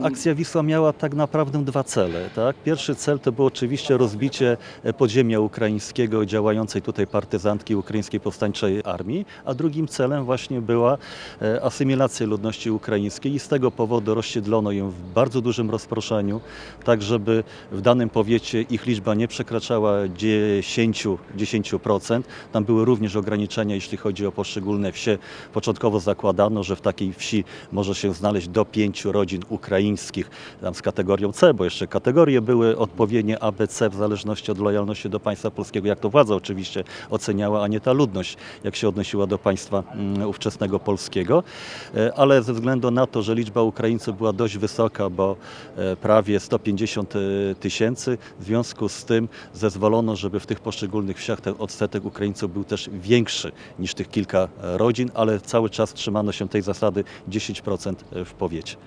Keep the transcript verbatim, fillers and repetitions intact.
Akcja Wisła miała tak naprawdę dwa cele. Tak? Pierwszy cel to było oczywiście rozbicie podziemia ukraińskiego działającej tutaj partyzantki Ukraińskiej Powstańczej Armii, a drugim celem właśnie była e, asymilacja ludności ukraińskiej i z tego powodu rozsiedlono ją w bardzo dużym rozproszeniu, tak żeby w danym powiecie ich liczba nie przekraczała dziesięć procent. Tam były również ograniczenia, jeśli chodzi o poszczególne wsie. Początkowo zakładano, że w takiej wsi może się znaleźć do pięciu rodzin ukraińskich, tam z kategorią C, bo jeszcze kategorie były odpowiednie A, B, C w zależności od lojalności do państwa polskiego, jak to władza oczywiście oceniała, a nie ta ludność, jak się odnosiła do państwa um, ówczesnego polskiego. E, ale ze względu na to, że liczba Ukraińców była dość wysoka, bo e, prawie sto pięćdziesiąt tysięcy, w związku z tym zezwolono, żeby w tych poszczególnych wsiach ten odsetek Ukraińców był też większy niż tych kilka rodzin, ale cały czas trzymano się tej zasady dziesięć procent w powiecie.